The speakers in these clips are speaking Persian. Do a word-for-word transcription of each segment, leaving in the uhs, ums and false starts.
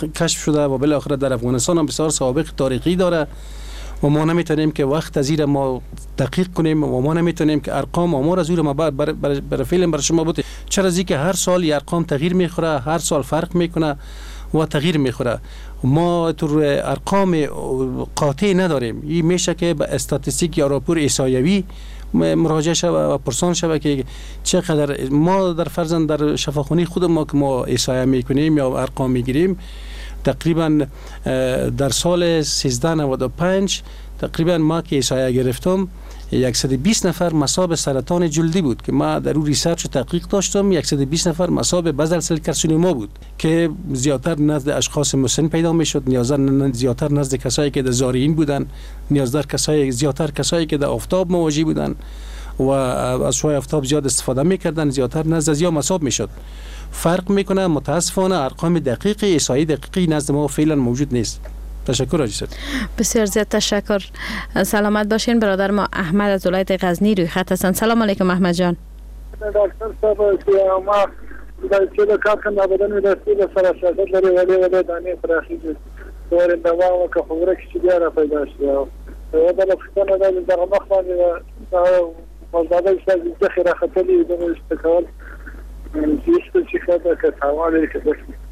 کشف شده و بالاخره در افغانستان هم بسیار سوابق تاریخی داره و ما نمیتونیم که وقت از زیر ما دقیق کنیم و ما نمیتونیم که ارقام آمار از زیر ما بر بر بر, بر فیلم بر شما بود. چرا از اینکه هر سال این ارقام تغییر میخوره، هر سال فرق میکنه و تغییر میخوره. ما تو ارقام قاطع نداریم. این میشه که به استاتستیک یا راپور احصایوی مراجعه شود و پرسان شود که چقدر ما در فرضاً در شفاخانه خود ما که ما احصایه میکنیم یا ارقام میگیریم، تقریبا در سال سیزده نود و پنج تقریبا ما که احصایه گرفتم صد و بیست نفر مصاب سرطان جلدی بود که ما در اون ریسرچ تحقیق داشتم. صد و بیست نفر مصاب بازل سل کارسینوما بود که زیادتر نزد اشخاص مسن پیدا میشد، نیازتر زیادتر نزد کسایی که در زارعین بودن، نیازتر کسایی زیادتر کسایی که در آفتاب مواجه بودن و از شعاع آفتاب زیاد استفاده میکردن، زیادتر نزد زیاد مصاب میشد. فرق میکنه. متاسفانه ارقام دقیق احصایی دقیقی نزد ما فعلا موجود نیست. تشکر حاجی صاحب. بسیار زیاد تشکر. سلامت باشین. برادر ما احمد از ولایت غزنی روی خط هستند. سلام علیکم احمد جان. دکتر صاحب ما در چه کار کنم بدن می دستی به سراسر داری ولی ولی دانی فراخی دور دوا و که خوره کی دیاره پیدا شده و در افغانستان در در مخوان و مزاده است ذخیره خطلی دون استقلال زیست چی خدا که تمامی که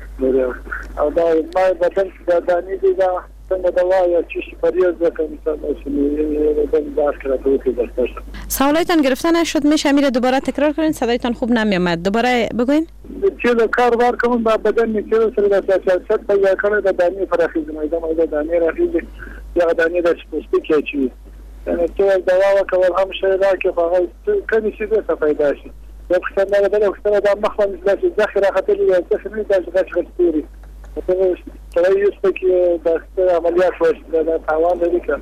او دا ما بدن دانی دیگه څنګه دوا یا چی پریاز وکړم مثلا بدن دار کړو ته دکتر. سوالایتان گرفته نشد، میشه میره دوباره تکرار کنین؟ صدایتان خوب نمیامد. دوباره بگوین. چه کار بار کوم با بدن می چه سره د سیاست په یا کنه د دانی فرخی زمایده مایده دانی راخی یا دانی د سپوسټی کې چی یعنی ټول دوا وکول هم شي دا کې په کله شي د فایده شي. یو څه نه بدل او څه د مخون د ذخیره خطرې یا څه نه د ذخیره خطرې ترای است که دست عملیات وشده در توان داری که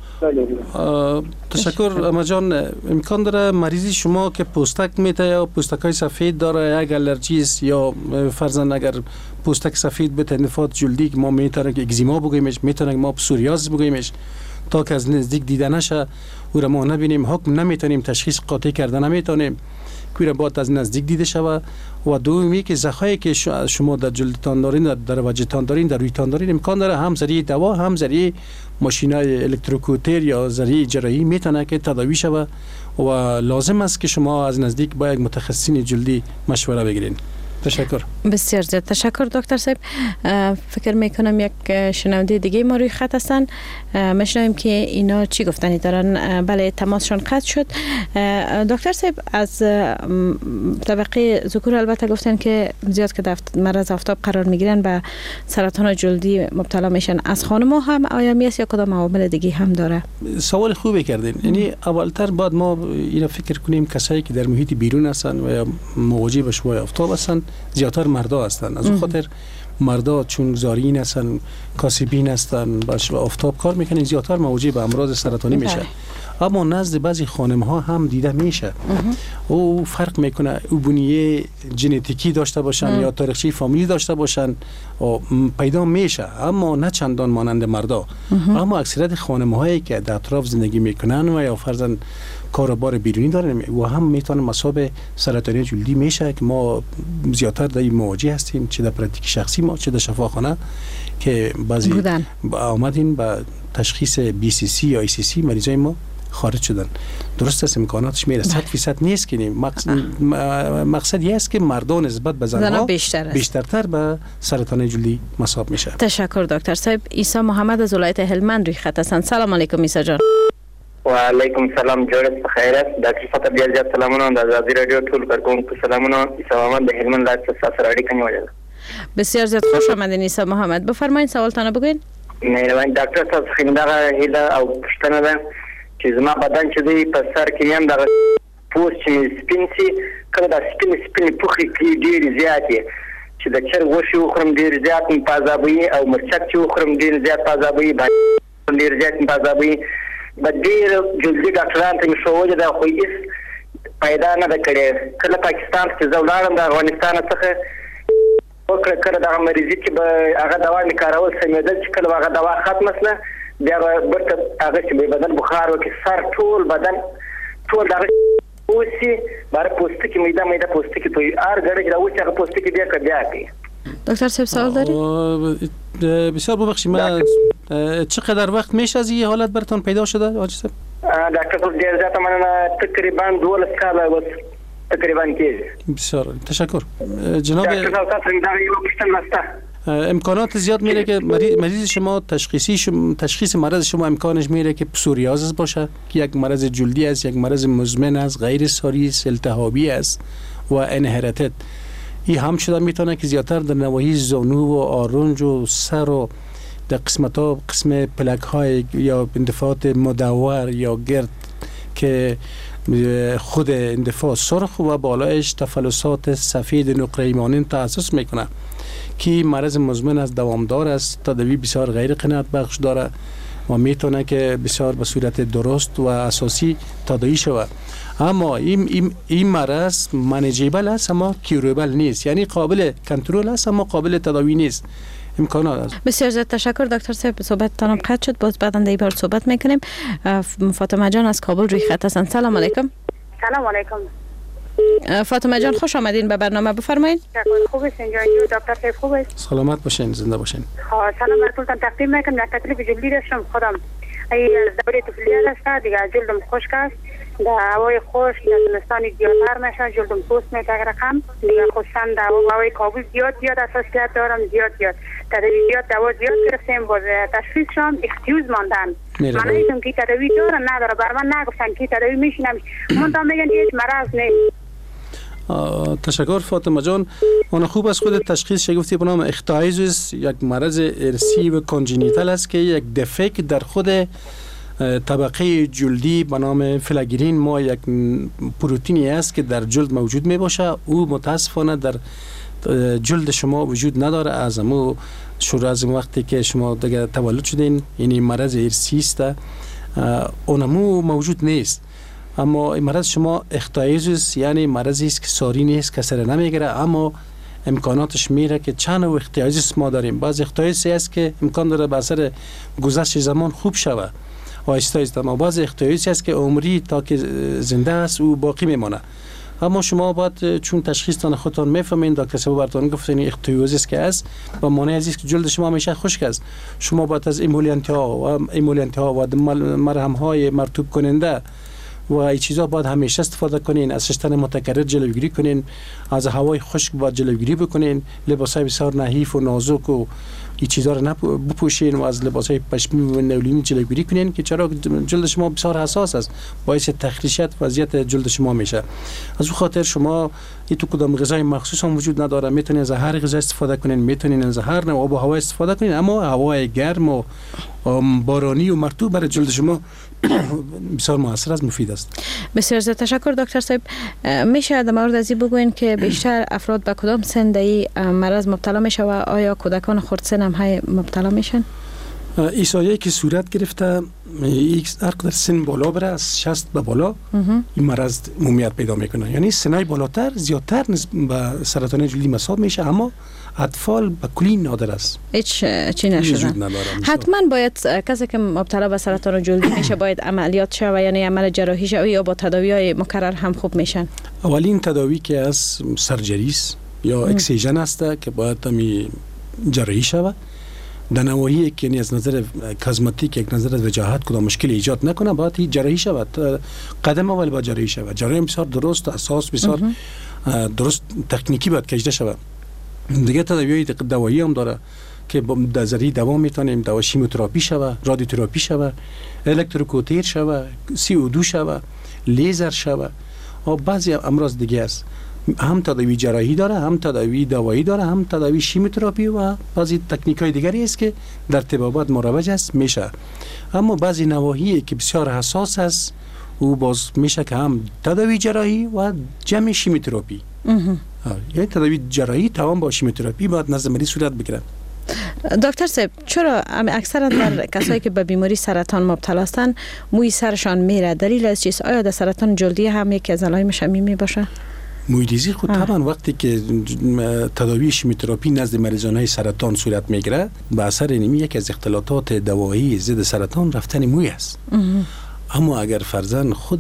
تشکر اما جان. امکان داره مریضی شما که پوستک میته یا پوستک های سفید داره، یک الرژی است یا فرضاً اگر پوستک سفید به تنفات جلدی که ما میتونه که اگزیما بگویمش، میتونه که ما پسوریاز بگویمش، تا که از نزدیک دیده نشه او را ما نبینیم، حکم نمیتونیم، تشخیص قاطع کرده نمیتونیم، کوی را باید از نزدیک دیده شود. و دومی که زخمی که شما در جلدتان دارین، در وجهتان دارین، در رویتان دارین، امکان داره هم ذریعه دوا هم ذریعه ماشینای الکتروکوتر یا ذریعه جراحی میتونه که تداوی شود و لازم است که شما از نزدیک با یک متخصصین جلدی مشوره بگیرین. تشکر. بسیار زیاد تشکر دکتر صاحب. فکر میکنم یک شنونده دیگه ما روی خط هستن، میشنویم که اینا چی گفتنی دارن. بله تماسشون قطع شد. دکتر صاحب از طبقه ذکور البته گفتن که زیاد که در مرض آفتاب قرار میگیرن به سرطان جلدی مبتلا میشن. از خانم‌ها هم آیا میست یا کدام عوامل دیگه هم داره؟ سوال خوبی کردین. یعنی اولتر بعد ما اینا فکر کنیم کسایی که در محیط بیرون هستن و یا مواجه به شعاع آفتاب هستن زیادتر مردا هستن. از اون خاطر مردا چون زارعین هستن، کاسبین هستن، باش و آفتاب کار میکنن، زیادتر مواجه به امراض سرطانی میشه. اما نزد بعضی خانم ها هم دیده میشه. او فرق میکنه، او بنیه ژنتیکی داشته باشن ام. یا تاریخچه فامیلی داشته باشن و پیدا میشه، اما نه چندان مانند مردا. ام. اما اکثریت خانم هایی که در اطراف زندگی میکنن و یا فرضاً کاروبار بیرونی دارن و هم میتونه مصاب سرطانی جلدی میشه که ما زیادتر در این مواجه هستیم، چه در پرکتیک شخصی ما چه در شفاخانه که بعضی آمدین با تشخیص بی سی سی یا ای سی سی مریضای ما خارج شدن. درست است امکاناتش میره، صد فیصد نیست که مقصد مقصد یه است که مردان نسبت به زنها بیشتر بیشترتر به سرطان جلدی مصاب میشه. تشکر دکتر صاحب. عیسی محمد از ولایت هلمند روی خط هستند. سلام علیکم عیسی جان. و علیکم سلام، جوړ په خیر است. ډاکټر فتح بیا زیات سلامونه د آزادی رادیو ټول کارکونکو سلامونه. عیسی محمد د هلمند ولایت څخه سره اړیکه نیولې. بسیار زیاد خوش آمدین عیسی محمد. بفرمایید سوالتان بگوین. مهربان ډاکټر صاحب خدمت هیله او پښتنه ده چې زما بدن چې دی په سر کې هم د پوست چې سپین سي کله د سپین سپین پوخي کې ډیر زیات چې د چر وشي وخرم ډیر زیات پازابوي او مرچک چې وخرم ډیر زیات پازابوي ډیر زیات پازابوي بدیر جلدی ډاکټران ته مشوره ده خو هیڅ پیدا نه ده کړې. کله پاکستان کې زولارم د افغانستان څخه وکړه کړه د مریضي کې به هغه دوا مې کارول سمېدل چې کله هغه دوا ختمه شله بیا برته هغه چې به بدن بخار وکړي سر ټول بدن ټول دغه اوسي بار پوستکی میده میده پوستکی توی هر ګړی چې دا اوس هغه پوستکی بیا کړه بیا کوي دکتر صاحب سوال داری؟ بسیار ببخشید، من چقدر وقت میشه از این حالت براتون پیدا شده حاجی صاحب؟ دکتر صاحب ډیر زیاته مننه، تقریبا دولس کاله اوس تقریبا کېږي. بسیار تشکر جناب. دکتر صاحب تاسو دا یو پوښتنه نشته؟ امکانات زیاد میره که مریض شما تشخیصی شما تشخیص مرض شما امکانش میره که پسوریازیس باشه که یک مرض جلدی است، یک مرض مزمن است، غیر ساری است، التهابی است و انهرتد. این هم شده میتونه که زیادتر در نواحی زانو و آرنج و سر و در قسمت ها قسم پلک های یا اندفاعات مدور یا گرد که خود اندفاع سرخ و بالایش تفلسات سفید نقره مانند تأسس میکنه که مرض مزمن است، دوامدار است، تداوی بسیار غیر قناعت بخش داره و میتونه که بسیار به صورت درست و اساسی تداوی شود. اما این این این مرض منیجیبل است اما کیوریبل نیست، یعنی قابل کنترل است اما قابل تداوی نیست. امکانات است. بسیار زیاد تشکر دکتر صاحب، صحبتتان قطع شد، باز بعدا در این بار صحبت میکنیم. فاطمه جان از کابل روی خط هستند. سلام علیکم. سلام علیکم. فاطمه جان خوش آمدین به برنامه، بفرمایید. خوب است اینجا دکتر صاحب؟ خوب است. سلامت باشین، زنده باشین. سلام براتون تقدیم میکنم. یک تکلیف جلدی داشتم خودم. ای دوره طفولیت است، دیگه جلدم خشک است، در هوای خشک در زمستان زیادتر میشه، جلدم پوست میتگه رقم دیگه، خصوصا در هوای کابل زیاد زیاد حساسیت دارم، زیاد زیاد تداوی زیاد دوا زیاد گرفتیم، باز تشخیص شدم اختیوز ماندن. من ایشم که تداوی داره نداره، بر من نگفتن که تداوی میشینم، من تا میگن هیچ مرض نیست. تشکر فاطمه جان. اون خوب است خود تشخیص شگفتی به نام اختایزوس یک مرض ارثی و کانژنیتال است که یک دفکت در خود طبقه جلدی به نام فلاگرین ما یک پروتئینی است که در جلد موجود می باشه. او متاسفانه در جلد شما وجود نداره. از امو شروع از وقتی که شما دیگه تولد شدین، یعنی مرض ارثی است، اونمو موجود نیست. اما این مرض شما اختایزوس یعنی مرضی است که ساری نیست، کسر نمیگیره، اما امکاناتش میره که چند و اختایزوس ما داریم. بعض اختایزوس است که امکان داره به اثر گذشت زمان خوب شوه و استایز، اما بعض اختایزوس است که عمری تا که زنده است او باقی میمانه. اما شما باید چون تشخیصتان خودتان میفهمین، دکتر صاحب براتون گفتن اختایزوس که است و مانع از است که جلد شما همیشه خشک است. شما باید از ایمولینت ها و ایمولینت ها و مرهم های مرطوب کننده و این چیزا باید همیشه استفاده کنین. از شستن متکرر جلوگیری کنین، از هوای خشک باید جلوگیری بکنین، لباسای بسیار نحیف و نازک و این چیزا رو بپوشین و از لباسای پشمی و نولینی جلوگیری کنین که چرا جلد شما بسیار حساس است، باعث تخریشیت وضعیت جلد شما میشه. از اون خاطر شما این تو کدام غذای مخصوص هم وجود نداره، میتونین از هر غذا استفاده کنین، میتونین از هر نوع آب و هوا استفاده کنین، اما هوای گرم و بارانی و مرطوب برای جلد شما بسیار موثر است، مفید است. بسیار زیاد تشکر دکتر صاحب. میشه در مورد از این بگوین که بیشتر افراد به کدام سن ای مرض مبتلا میشه و آیا کودکان خردسن هم های مبتلا میشن؟ ایسایی که صورت گرفته یک در سن بالا بره، از شصت به بالا این مرض مومیت پیدا میکنه، یعنی سنای بالاتر زیادتر به سرطان جلدی مصاب میشه، اما اطفال به کلی نادر است، هیچ چی نشدن. حتما باید کسی که مبتلا به سرطان جلدی میشه باید عملیات شوه، یعنی عمل جراحی شوه یا با تداوی های مکرر هم خوب میشن؟ اولین تداوی که از سرجری است یا اکسیژن است که باید می جراحی شوه. در نواحی که یعنی از نظر کازمتیک یک نظر از وجاهت کدام مشکل ایجاد نکنه باید جراحی شود. قدم اول باید جراحی شود. جراحی بسیار درست، اساس بسیار درست تکنیکی باید کشیده شود. دیگه تداوی دوایی هم داره که در ذریعه دوا میتونیم دوا شیمیوتراپی شود، رادیوتراپی شود، الکتروکوتیر شود، سی او دو شود، لیزر شود و بعضی امراض دیگه است. هم تداوی جراحی داره، هم تداوی دوایی داره، هم تداوی شیمیوتراپی و بعضی تکنیک‌های دیگری است که در طبابت مروج است میشه. اما بعضی نواحی که بسیار حساس است او باز میشه که هم تداوی جراحی و جمع شیمیوتراپی. یعنی تداوی جراحی تمام با شیمیوتراپی باید نزد مریض صورت بگیرد. دکتر صاحب چرا اکثرا در کسایی که به بیماری سرطان مبتلا هستند موی سرشان میره؟ دلیل از چیست؟ آیا در سرطان جلدی هم یکی از علائمش همین می باشه؟ مویدیزی خود طبعا وقتی که تداوی شیمیوتراپی نزد مریضان سرطان صورت میگیره به اثر اینمی یک از اختلالات دوایی ضد سرطان رفتن موی است. اما اگر فرضاً خود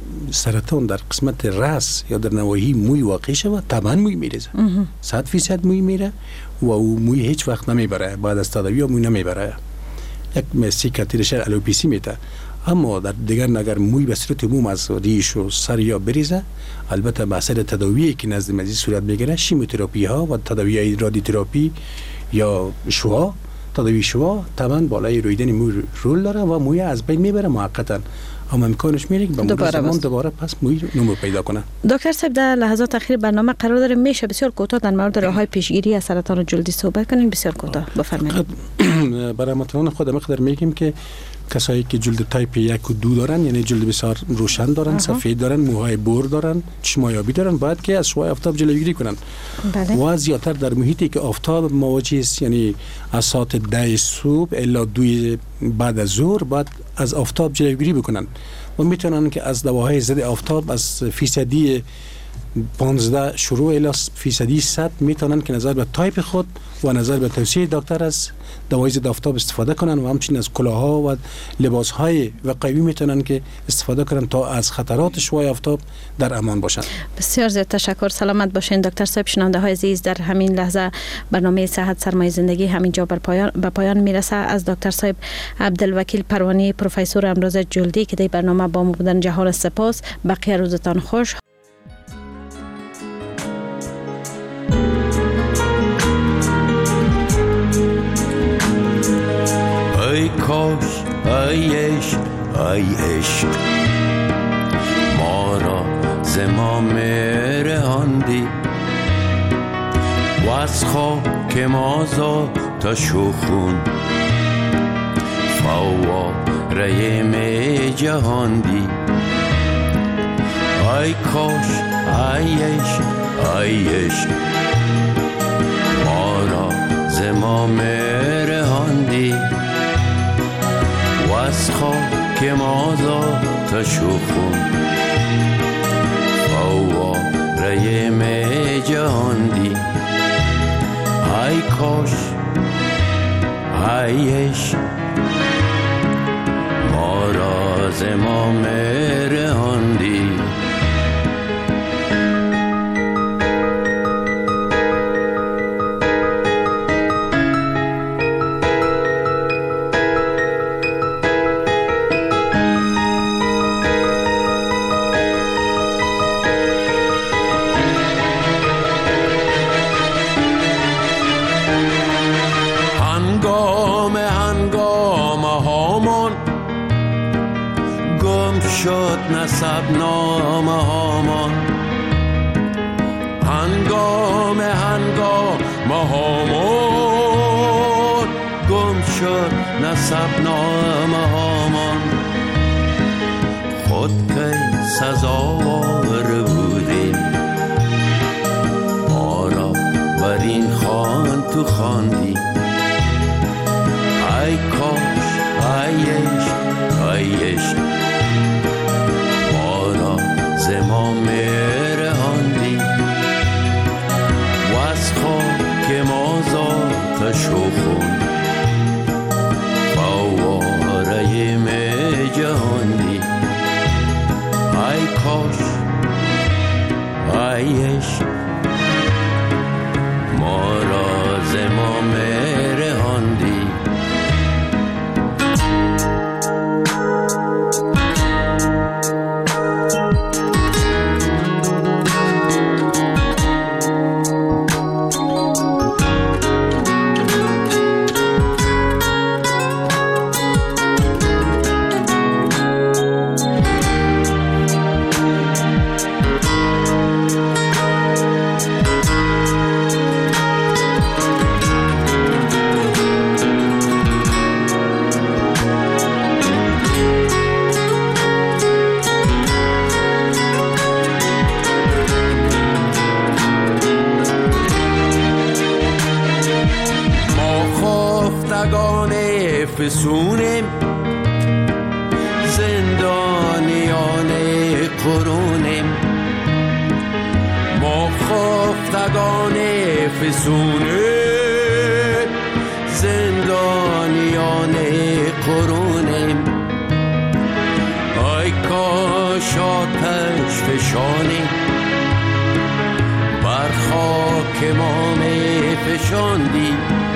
سرطان در قسمت راس یا در نواحی موی واقع شود طبعا موی میریزه، صد فیصد موی میره و او موی هیچ وقت نمیبره، بعد از تداوی موی نمیبره، یک مسی کتیرش الوپیسی میته. اما در دیگر اگر موی به صورت عموم از ریش و سر یا بریزه، البته به اثر تداویی که نزد مزید صورت میگیره، شیمیوتراپی ها و تداوی رادیوتراپی یا شعاع، تداوی شعاع طبعا بالای رویدن موی رول داره و موی از بین میبره موقتا، اما امکانش میره که به مرور زمان دوباره پس موی نمو پیدا کنه. دکتر صاحب در لحظات اخیر برنامه قرار داره، میشه بسیار کوتاه در مورد راههای پیشگیری از سرطان جلدی صحبت کنین؟ بسیار کوتاه بفرمایید. برای متنان خود مقدار میگیم که کسایی که جلد تایپ یک و دو دارن، یعنی جلد بسیار روشن دارن، سفید دارن، موهای بور دارن، چشمایابی دارن، باید که از شعاع آفتاب جلوگیری کنن. بله. و زیادتر در محیطی که آفتاب مواجه است، یعنی از ساعت ده صبح الی دو بعد از ظهر باید از آفتاب جلوگیری بکنن و میتونن که از دواهای ضد آفتاب از فیصدی پانزده شروع الی فیصدی صد میتونن که نظر به تایپ خود و نظر به توصیه دکتر از دوای ضد آفتاب استفاده کنن و همچنین از کلاها و لباسهای وقایوی میتونن که استفاده کنن تا از خطرات شعاع آفتاب در امان باشن. بسیار زیاد تشکر، سلامت باشین دکتر صاحب. شنونده های عزیز، در همین لحظه برنامه صحت سرمایه زندگی همینجا بر پایان به پایان میرسه. از دکتر صاحب عبدالوکیل پروانی، پروفسور امراض جلدی که در برنامه با ما بودن، جهان سپاس. بقیه روزتان خوش. ای کاش ای عشق ای عشق ما را ز ما مرهاندی و از خاک ما تا شخون فواره می جهاندی. ای کاش ای عشق ای عشق ما را ز ما مرهاندی و از خاک ما تا شخون فواره می جهاندی. ای کاش ای عشق ما را ز ما مرهاندی. شد نسب نامه هامان، هنگام هنگام هامان گم شد نسب نامه هامان. خود که سزاوار بودی ما را بر این خوان تو خواندی. ای کاش ای عشق ای عشق ز ما مرهاندی و از خاک ما تا شخون فواره می جهاندی. ای کاش ای عشق ما را ز ما مرهاندی. فسونیم زندانیان قرونیم، ما خفتگان فسونیم زندانیان قرونیم. ای کاش آتش فشانی بر خاک که ما می فشاندی